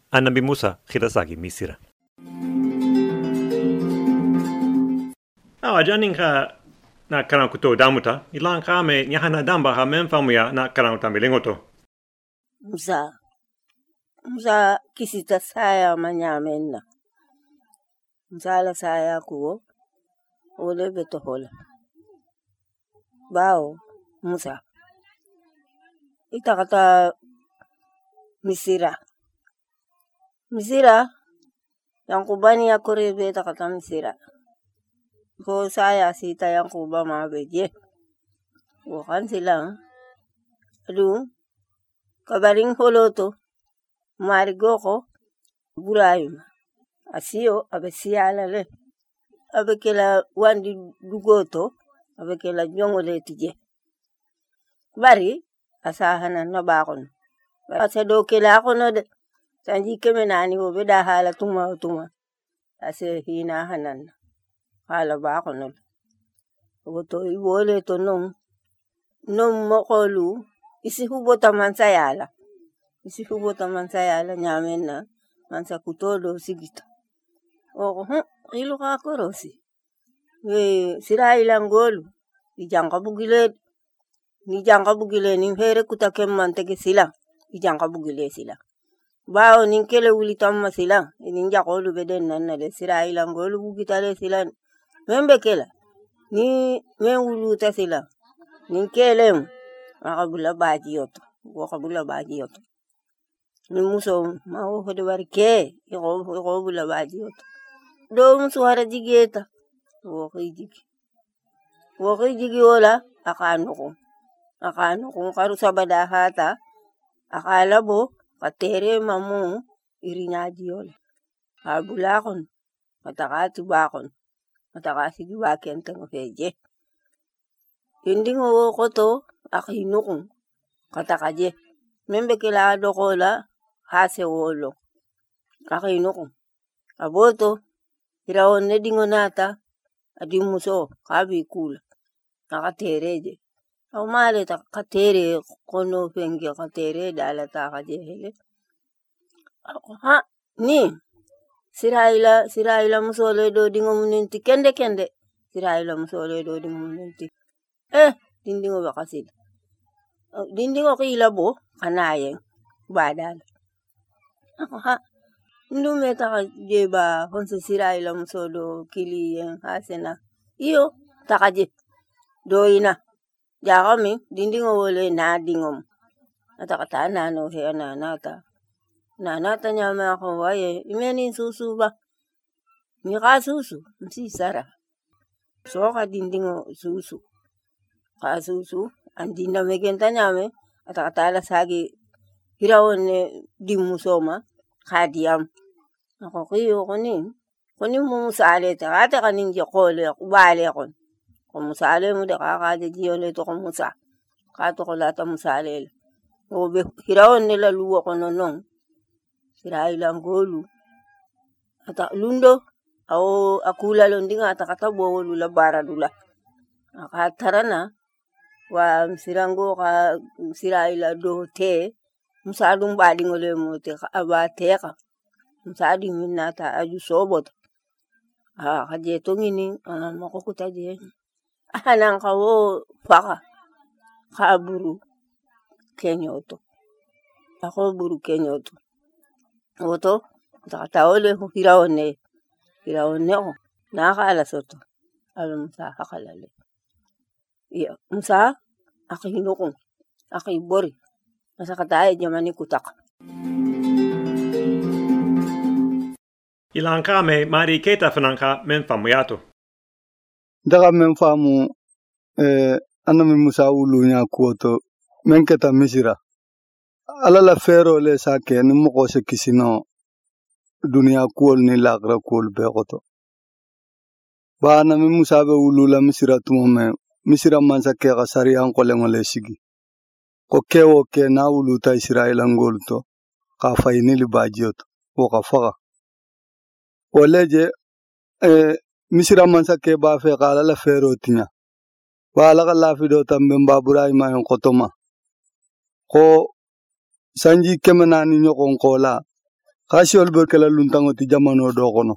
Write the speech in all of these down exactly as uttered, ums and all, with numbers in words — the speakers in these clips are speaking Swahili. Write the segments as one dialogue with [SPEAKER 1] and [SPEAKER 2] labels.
[SPEAKER 1] Nabi Musa khirasagi misira. Awa janin ka na karang kuto damuta ilang kame nyahana damba ha memfamuya na karang tambilingoto.
[SPEAKER 2] Musa Musa kisita saya manyamenna. Musa la saya kuo ole beto hola. Bao Musa ita kata misira misira yang kubani ya korebe ita kata misira ko saya sita yang kuba mabeje wo kan silang adu kabaring holoto marigoko burayum asio abesiala le abekela wandi dugoto abekela nyongole tije bari asahana na bakon asa do kela kono de sanji kemenani wo beda hala tuma tuma ase hina hanan hala bakon woto iwole to non non mokolu isi hubota mansayala isi hubota mansayala nyamenna mansa kutodo sigita o ho ilu ka korosi we siraila ngolu ijanga bugile ni janga bugile ni here kutake manteke sila ijanga bugile sila bao nin kele wuli tamma sila ni jakolu beden nan de siraila ngolu bugitale sila membe kela ni men wulu ta sila ni kele akabula baji yoto wo kabula baji yoto ni muso ma wo hode warke iko iko bula baji yoto do muso hara jigeta wo kijigi wo kijigi wala akano ko akano kung karu sabada hata akala bo katere mamu irinya diol abulakon matakati bakon matakasi giwaken teng feje inding wo koto akinukung katakaje membe kila dokola hase wolo akinukung aboto iraon nedingonata adimuso kabi kula nakatereje Aumale ta katere kono pengi katere dala ta kajehele. Ha ni siraila siraila musole do dingo munenti kende kende siraila musole do dingo munenti. Eh dindingo bakasil. Dindingo kila bo kanayen badal. Ha ndume ta jeba honse siraila musolo kiliyen hasena. Iyo takaje doina. Jagami dindingo wole na dingom atakata na no he na nata na nata nyama ko waye imeni susu ba ni ka susu msi sara so ka dindingo susu ka susu andina megenta nyame atakata la sagi hirawone dimusoma khadiam ko kiyo koni koni musale ta ata kaninje kole kubale kon Musale mu de kaka de jiole to musa ka to la ta musale o be hirawon ne la luwo kono non siraila ngolu ata lundo au akula londinga ata kata bo la baradula aka tarana wa sirango ka siraila do te musadum badi ngole mo te aba te ka musadi minata aju sobot ha kaje to ngini ana mako kutaje Anan kawo faka kaburu kenyoto ako buru kenyoto oto takataole hiraone hiraone o nakala soto alum sa hakalale iya musa akinoko akibori masakatae jamani kutaka
[SPEAKER 1] Ilang kame mari keta fananka menfamuyato
[SPEAKER 3] daga men famu eh anami Musa wulu nya kuoto men keta misira ala la fero le sake ni mo ko se kisino dunia kuol ni lagra kuol be goto ba anami Musa be wulu la misira tumo misira man sake ga sari an ko le ngole sigi ko kewo ke na wulu ta Israel angolto ka fayni li bajiot wo ka faga oleje eh misira mansa ke ba fe kala la fero tinya wala kala fido tambe babura ima yon kotoma ko sanji kemenani nyokon kola khasiol be kala luntango ti jamano do kono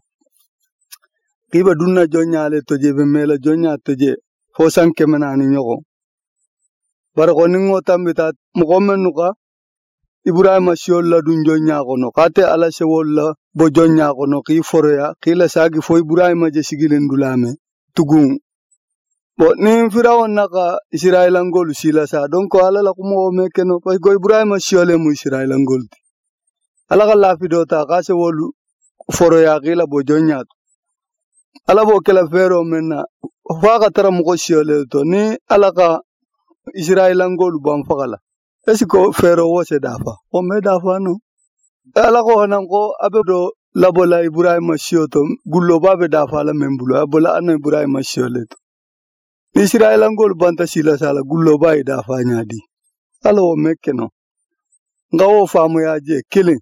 [SPEAKER 3] kiba dunna jonyale toje be mela jonya toje fo sanke manani nyoko bar ko ningo tambita mo kommenuka Ibrahima siol la dun jonya kono kate ala se wolla bo jonya kono ki foroya kila sagi fo Ibrahima je sigilen dulame tugun bo ni firawon naka Israelangol sila sa donc ala la kumo mekeno ko Ibrahima siole mu Israelangol ala ka lafi do ta ka se wolu foroya kila bo jonya ala bo kala fero menna fa ka tara mu ko siole to ni ala ka Israelangol bam fakala esiko fero wo se dafa o me dafa no ala ko hanan ko abedo labola Ibrahima sioto gullo babe dafa la membulo abola an Ibrahima siole to Israelangol banta sila sala gullo bay dafa nyaadi ala o mekeno ngawo famu yaje killing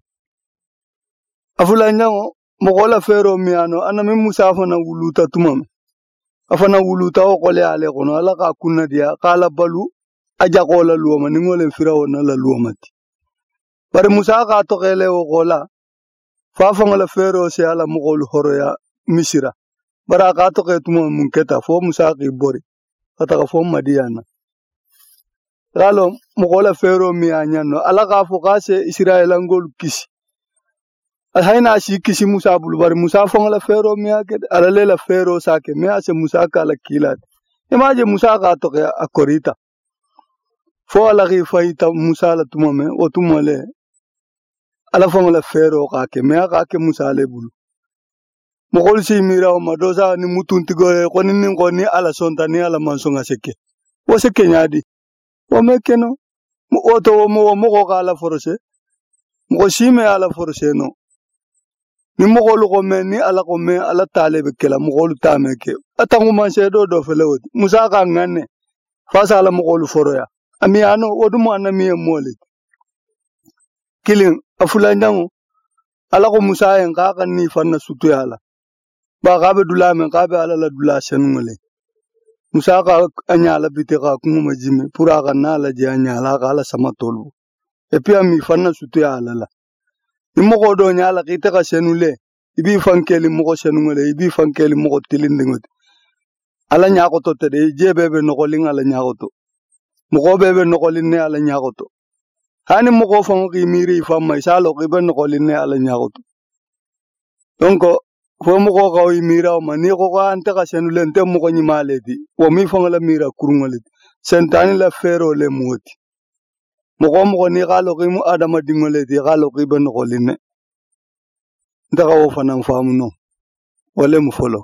[SPEAKER 3] afula nyango mokola fero miano anami Musa fana wuluta tumam afana wuluta o kole ale kono ala ka kunna dia kala balu aja kola luoma ningole firawona la luomati bare Musa ka to kele o kola fa fangala fero se ala mokol horoya misira bara ka to ke tumam munketa fo Musa ki bori kata ka fo madiana galo mokola fero mi anyano ala ka fo kase Israelangol kisi hayna shi kisi Musa bulu bare Musa fangala fero mi ake ala lela fero sake me ase Musa kala kilat imaje Musa ka to ke akorita fo ala ki faita Musa la tumame o tumale ala fangala fero ka ke me ka ke Musa le bulu mokol si mira o madosa ni mutunti gore ko ni ko ni ala sonta ni ala mansonga seke o seke nyaadi o mekeno mo oto mo mo ko kala forse mo si me ala forse no ni mokol ko men ni ala ko men ala talebe kala mokol tameke atangu manse do do felewot Musa ka ngane fasa ala mokol foroya amiano odumo anami mole killing afula ndangu ala ko Musa en ka kan ni fanna sutu yala ba ka be dulame ka be ala la dula senungole Musa ka anyala bite ka kuma jimi pura ka na la je anyala ka ala sama tolu e pia mi fanna sutu yala la imo ko do nyala kite ka senule ibi fankeli mo ko senungole ibi fankeli mo ko tilindingot ala nya ko to tede je bebe no ko linga la nya ko to mo ko bebe no ko linne ala nya ko to hani mo ko fon ki miri fam mai salo ki ben ko linne ala nya ko to donc fo mo ko ko mira o mani ko ko ante ka senule ente mo ko nyimale di o mi fon la mira kurungole sentani la fero le moti mo ko mo ni galo ki mu adama dingole di galo ki ben ko linne ndaka wo fanam famu no wale mu folo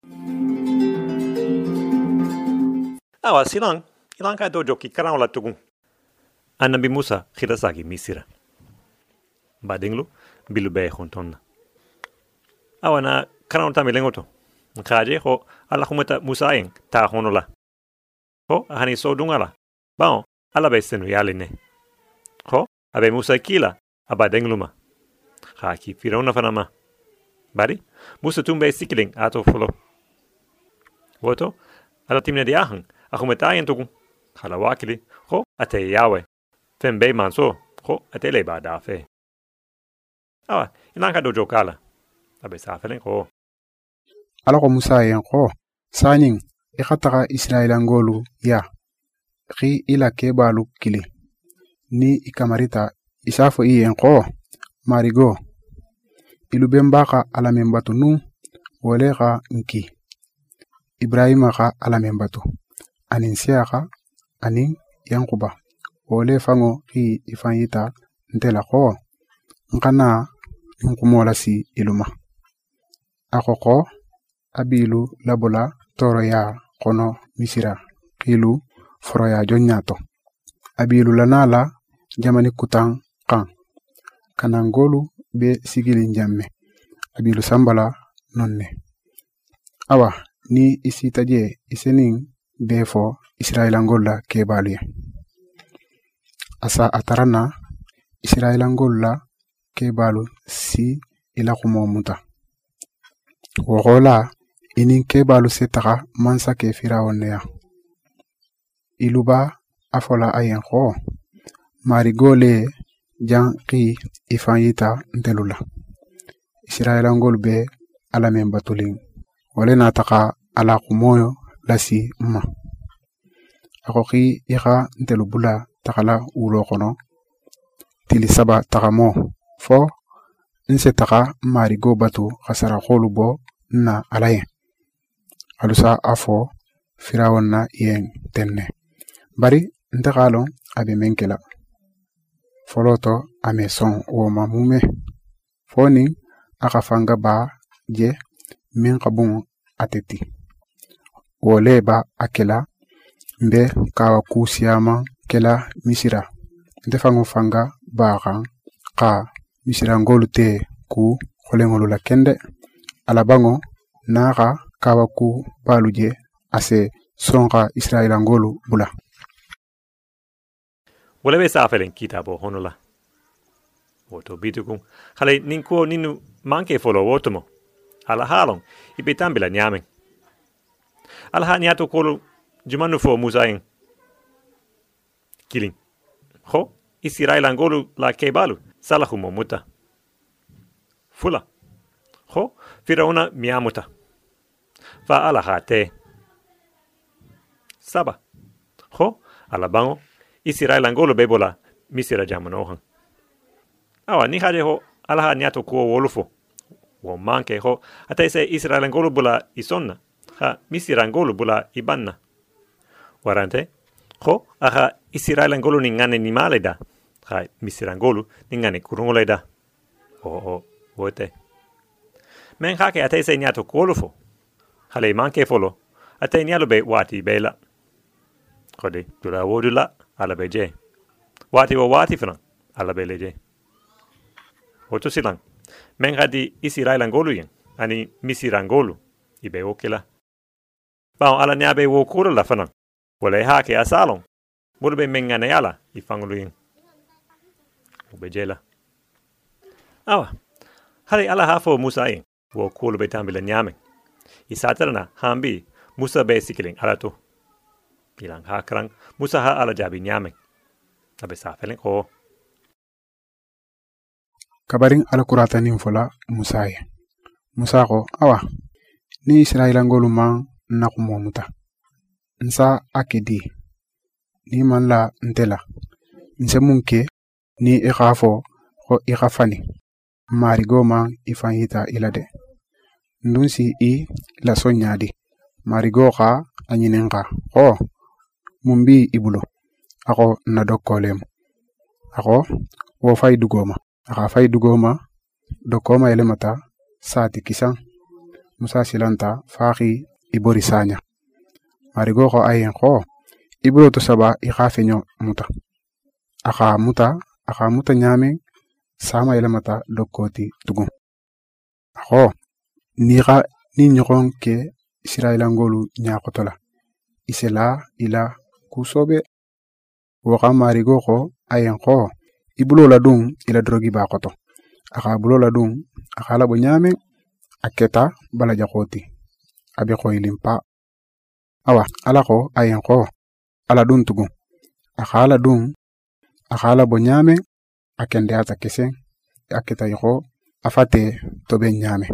[SPEAKER 1] awa silang ilang ka dojo ki karang la tugung anabi Musa khirasagi misira badinglu bilu be khontonna awana karang ta melengoto khaje ho ala khumata Musa en ta honola ho hani so dungala bao ala be senu yaline ho abe Musa kila aba dengluma khaki firona fanama bari Musa tumbe sikiling ato folo woto ala timne diahang aku metayen tugung khala wakili ho ate yawe fembe manso ho ate le bada fe awa inanka dojo kala abe safelen ko
[SPEAKER 4] ala ko Musa yen ko saning e khataka Israelangolu ya khi ila kebalu kili ni ikamarita isafo yen ko marigo ilubembaka ala membatu nu wole ka nki Ibrahima ka ala membatu anin siaka anin yankuba wole fango ki ifanyita ntela ko nkana nkumola si iluma akoko abilu labola toro ya kono misira kilu foro ya jonyato abilu lanala jamani kutang kan kanangolu be sigili njamme abilu sambala nonne awa ni isitaje isenin befo Israelangola kebaluye asa atarana Israelangola kebalu si ila kumomuta wogola inin kebalu setaka mansa ke firawonneya iluba afola ayen ko marigole jan ki ifanyita ntelula Israelangol be ala men batulin wale nataka ala kumoyo lasi ma akoki ika ntelu bula takala ulo kono tili saba takamo fo nse taka marigo batu kasara kholu bo na alaye alusa afo firawon na yen tenne bari ntakalon abe menkela foloto ame son wo mamume foni aka fanga ba je min kabun ateti wole ba akela mbe kawa kusiyama kela misira ndefango fanga ba kan ka misira ngolu te ku kolengolu la kende alabango naka kawa ku baluje ase sonka Israel ngolu bula
[SPEAKER 1] wala be safelen kitabo honola woto bitukum hale ninko ninu manke folo wotomo ala halon ibe tambila nyamen ala ha nyato kolo jumanu fo musain kilin ho Israel ngolu la kebalu salahumo muta fula ho firauna miamuta fa ala hate saba ho ala bango Israel ngolu bebola misira jamanohan awa ni haje ho ala ha nyato ko wolufo wo manke ho ata se Israel ngolu bula isonna ha misira ngolu bula ibanna warante ho aha Israel ngolu ni ngane ni maleda ha misira ngolu ni ngane kurungoleda o o wote men hake ata se nyato ko wolufo hale manke folo ata nyalo be wati bela kode dura wodula ala beje wati wo wati fana ala beleje Oto silang, men hadi Israel ngolu yen, ani misira ngolu, ibe okela. Bao ala nyabe wo kura la fanan, wale hake asalon, mulbe mengane ala ifangulu yen. Ubejela. Awa, hali ala hafo Musa yen, wo kulu betambila nyame. Isatarana hambi Musa be sikiling ala to. Ilang hakrang, Musa ha ala jabi nyame. Abe safeleng o.
[SPEAKER 4] kabarin alakurata nin fola Musa ye Musa ko awa ni Israel ngolu man nakumo muta nsa akedi ni man la ntela nse munke ni ikhafo ko ikhafani marigo man ifanyita ilade ndunsi i la sonyadi marigo ka anyinenka ko mumbi ibulo ako nadokkolem ako wo fay dugoma aka fay dugoma dokoma elemata sati kisan Musa silanta faxi ibori sanya marigo ko ayen ko ibro to saba i khafenyo muta aka muta aka muta nyame sama elemata dokoti tugu ako ni ga ni nyoron ke Israel ngolu nyakotola isela ila kusobe waka marigo ko ayen ko ibulo la dum ila drogi ba koto aka bulo la dum aka la bonyame aketa bala jakoti abe ko ilimpa awa ala ko ayen ko ala dum tugu aka la dum aka la bonyame akende ata kesen aketa yiko afate to ben nyame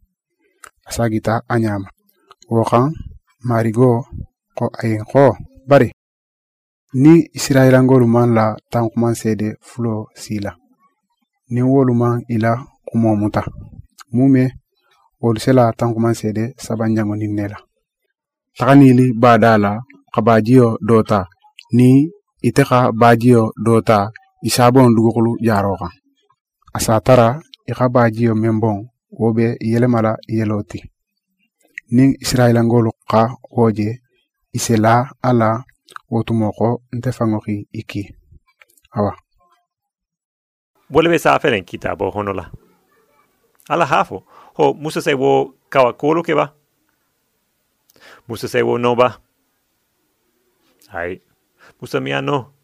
[SPEAKER 4] asagita anyama wokan marigo ko ayen ko bari ni Israel ngolu man la tankuman sede fulo sila ni wolu man ila kumo muta mume wolu sela tankuman sede sabanjango ninnela takanili badala kabajiyo dota ni iteka bajiyo dota isabon dugukulu jaroka asatara ika bajiyo membon wobe yelemala yeloti ni Israel ngolu ka woje isela ala wotumoko ntefangoki iki awa
[SPEAKER 1] Bolebe safelen kitabo honola ala hafo ho Musa se wo kawa kolo ke ba Musa se wo no ba ai Musa mia no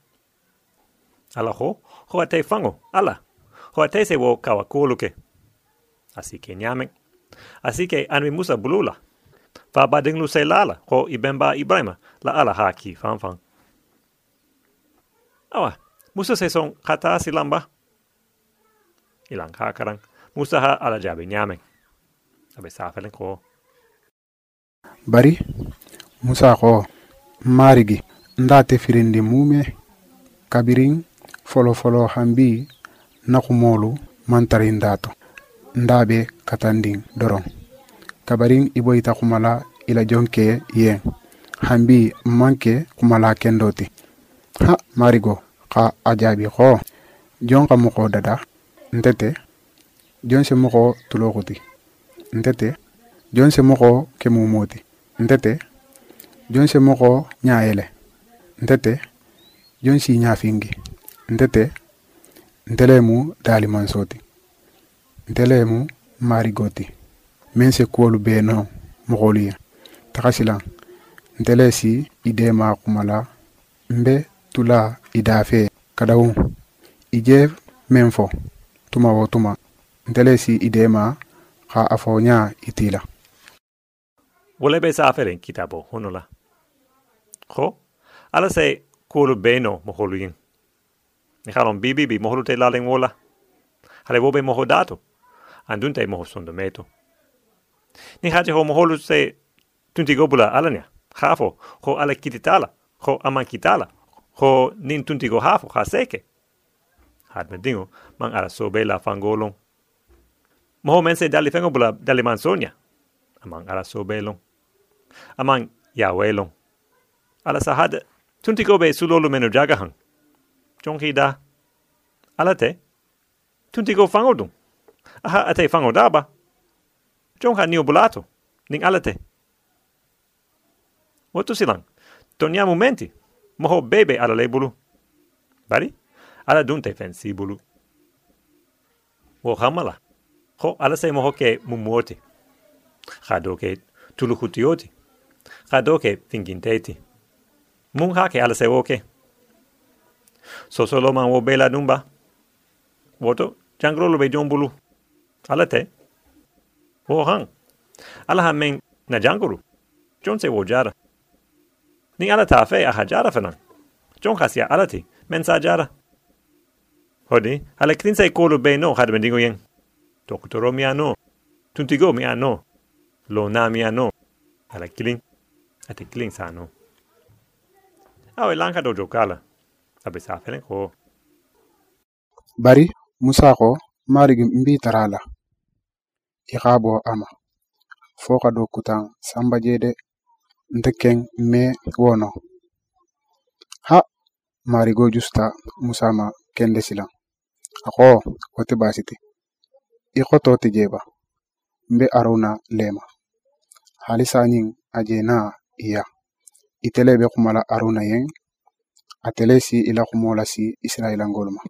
[SPEAKER 1] ala ho ho ate fango ala ho ate se wo kawa kolo ke así que nyamen así que anmi Musa bulula fa bading lu se lala ho ibemba Ibrahima la ala haki fan fan awa Musa se son kata silamba ilang hakaran Musa ha ala jaabi ñaameŋ abe saafeleŋ ko
[SPEAKER 4] bari Musa ko marigi ndate firindi mume kabirin folo folo hambi nakumolu mantari ndato ndabe katandin doron kabarin iboyita kumala ila jonke yen hambi manke kumala kendoti ha marigo ka ajabi ko jonka moko dada ntete jonse moko tulokuti ntete jonse moko kemumoti ntete jonse moko nyaayele ntete jonsi nyaafingi ntete ntelemu dali mansoti ntelemu marigoti mense kuolu beno mogoliya takasilan ntelesi idema kumala mbe tula idafe kadawu ije menfo tuma wo tuma ntelesi idema ha afonya itila
[SPEAKER 1] wole be saafeleŋ kitabo hono la ko ala se kuolu beno moholu yin ni halon bibi bi moholu te laleŋ wola hale wo be moho dato andun te moho sondo meto ni haje ho moholu se tunti gobula alanya hafo ho ala kititala ho aman kitala ho nin tunti go hafo ha seke had me dingo man ala sobe la fangolon moho men se dali fengo bula dali man sonya amang ala sobe long amang yawelong ala sahad tunti gobe sulolu menu jagahang jonki da alate tunti go fangodung aha ate fango daba jonka niu bulato ning alate wotu silang tonya momenti moho bebe ala lebulu bari ala dunte fensi bulu wo hamala ho ala se moho ke mumuoti khado ke tulukhutioti khado ke finginteti mun hake ala se woke so solo man wo bela numba woto jangrolo be jombulu ala te wo hang ala ha men na janguru jonse wo jara ni ala ta fe a hajara fanan jon khasia ala ti men sa jara hodi ala krinse kolo be no had ben dingo yen doktoro mi ano tuntigo mi ano lo na mi ano ala killing ate killing sa no awe lanka dojo kala abe sa felen ko
[SPEAKER 4] bari Musa ko marigi mbi tarala ikabo ama foka do kutan samba jede ndeken me wono ha marigo justa Musa ma kende silan ako wote basiti ikoto tijeba mbe aruna lema halisa nyin ajena iya itelebe kumala aruna yen atelesi ila kumola si Israila ngolma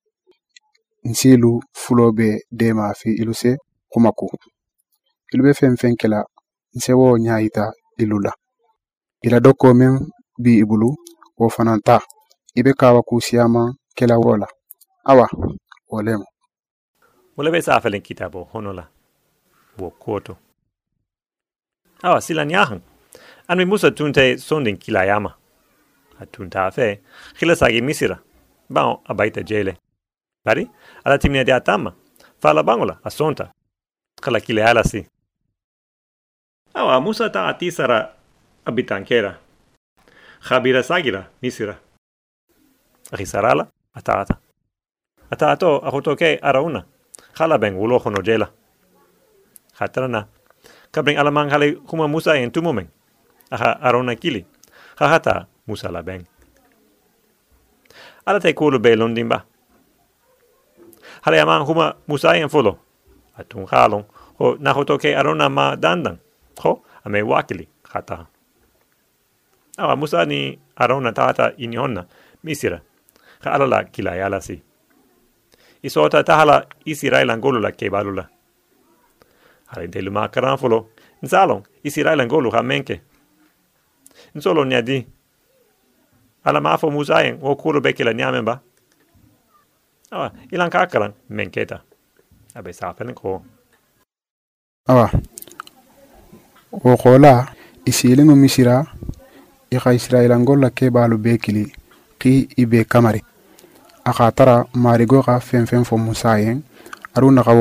[SPEAKER 4] nsilu fulobe dema fi iluse kumaku ilube fem fenkela nsewo nyaita ilula ila doko men bi ibulu wo fananta ibe kawa kusiyama kela wola awa wolemo
[SPEAKER 1] wole be sa felen kitabo honola wo koto awa sila nyahan anmi Musa tunte sondin kilayama atunta fe khila sagi misira ba abaita jele bari ala timne de atama fala bangola asonta kala kile ala si awa Musa ta atisara abitankera khabira sagira misira akhisarala atata atato ahotoke arauna khala ben wulo khono jela khatrana kabring alamang hale kuma Musa en tumumen aha arona kili khahata Musa la ben ala te kulu be londimba hale amang kuma Musa en folo atun khalon ho nahotoke arona ma dandan ho ame wakili khata awa Musa ni arona tata inihonna misira kha alala kila yala si isota tahala Israel angolo la kebalula hale delu makaran folo nsalon Israel angolo ha menke nsolo nyadi ala mafo Musa en o kulu bekila nyamemba awa ilan kakaran menketa abe safen ko
[SPEAKER 4] awa wo kola isilingo misira ika Israel angola kebalu bekili ki ibe kamari aka tara marigo ka fen fen fo Musa yen aruna kawo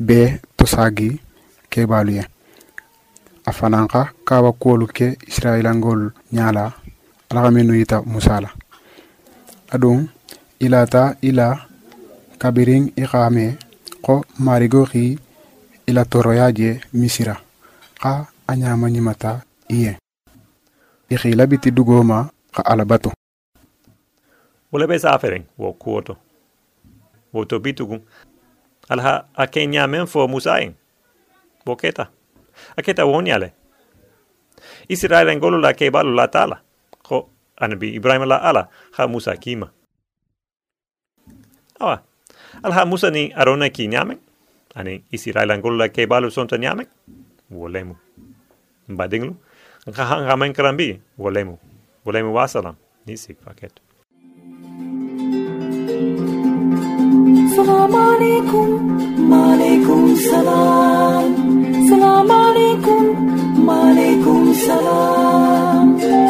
[SPEAKER 4] be tosagi kebaluye afananka kawa kuolu ke israilangol nyala alagamenu yita musala adum ilata ila kabiring ikame ko marigoki ila toroyaje misira ka anyama nyimata iye ikhila biti dugoma ka alabato
[SPEAKER 1] wala be saferen wo kuoto wo to bitugun alha akenya men fo musain boketa aketa wonyale Israel ngolo la ke balu la tala ko anabi Ibrahim la ala ha Musa kima awa alha Musa ni arona ki nyame ani Israel ngolo la ke balu sonta nyame wolemu badinglu nga nga men krambi wolemu wolemu wasalam ni sik paket
[SPEAKER 5] Salam alaikum, malaikum salam. Salam alaikum, malaikum salam.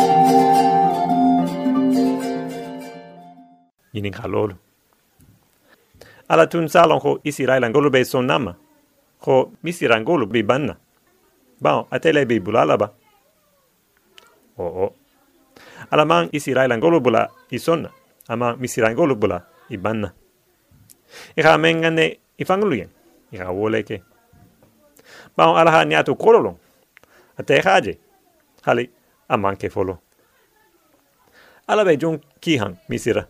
[SPEAKER 1] Yinin kalolu. Ala tun salon ko Israel ngolo be son nama. Ko misira ngolo be banna. Bon, atele be bulala ba. Oh oh. Ala man Israel ngolo bula isonna. Ama misira ngolo bula ibanna. Ika mengane ifanguluyen. Ika woleke. Bao alaha niatu kololong. Ate haje. Hali amanke folo. Alabe jong kihang misira.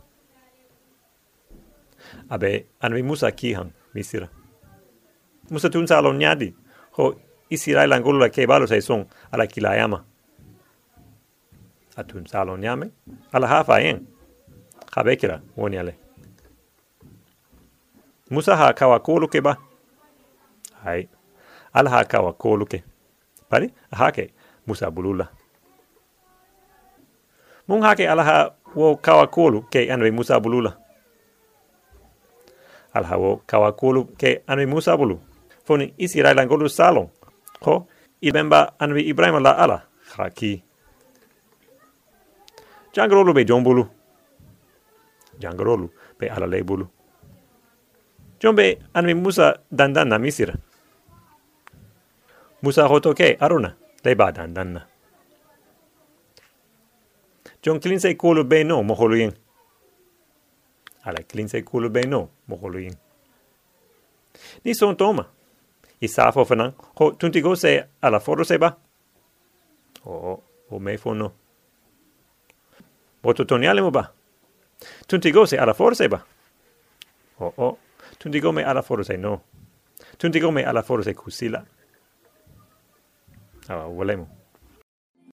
[SPEAKER 1] Abe anwi Musa kihang misira. Musa tun salon nyadi. Ho Israel angolo ke balo sai song ala kilayama. Atun salon nyame. Ala hafa yen. Kabekira wonyale. Musa ha kawa kolu ke ba? Hai. Al ha kawa kolu ke. Pari? Ha ke Musa bulula. Mung ha ke ala ha wo kawa kolu ke anwe Musa bulula. Al ha wo kawa kolu ke anwe Musa bulu. Foni Israel angolu salon. Ho ibemba anwe Ibrahim la ala. Haki. Jangrolu be jombulu. Jangrolu be ala le bulu. Jombe anmi Musa dandanna misira. Musa hotoke aruna leba dandanna. Jon klinse kulu be no moholuyen. Ala klinse kulu be no moholuyen. Ni son toma. Isafo fanan ho tuntigo se ala foro seba. Oh, o me fono. Boto toniale mo ba. Tuntigo se ala foro seba. Oh oh. Tundigome alla forse no. Tundigome alla forse kusila. Ah, volemo.